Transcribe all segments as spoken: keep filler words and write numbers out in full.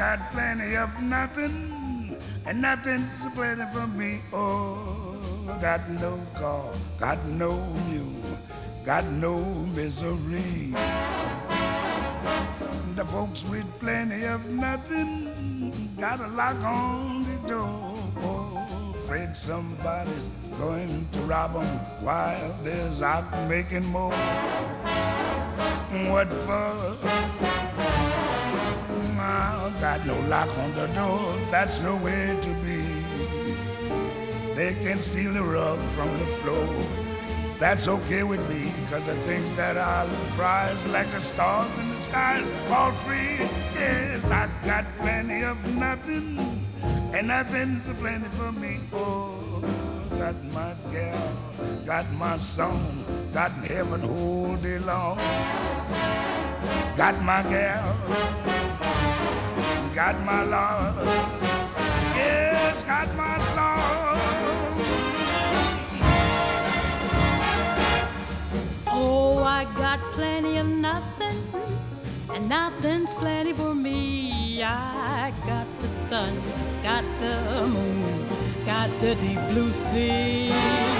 got plenty of nothing, and nothing's plenty for me. Oh, got no car, got no mule, got no misery. The folks with plenty of nothing got a lock on the door. Oh, afraid somebody's going to rob them while there's out making more. What for? I got no lock on the door, that's no way to be. They can steal the rug from the floor. That's okay with me, cause the things that I prize, like the stars in the skies, all free. Yes, I got plenty of nothing, and nothing's plenty for me. Oh, got my gal, got my song, got heaven all day long. Got my gal, got my love, yes, got my song. Oh, I got plenty of nothing, and nothing's plenty for me. I got the sun, got the moon, got the deep blue sea.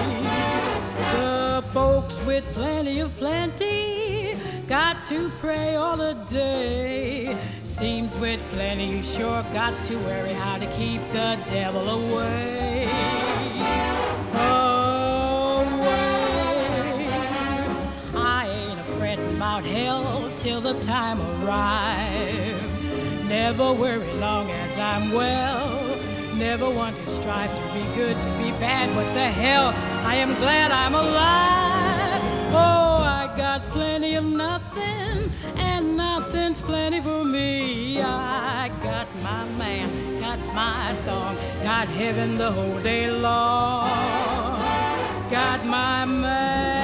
The folks with plenty of plenty got to pray all the day. Seems with plenty you sure got to worry how to keep the devil away. About hell till the time arrive. Never worry long as I'm well. Never want to strive to be good, to be bad. What the hell? I am glad I'm alive. Oh, I got plenty of nothing, and nothing's plenty for me. I got my man, got my song, got heaven the whole day long. Got my man.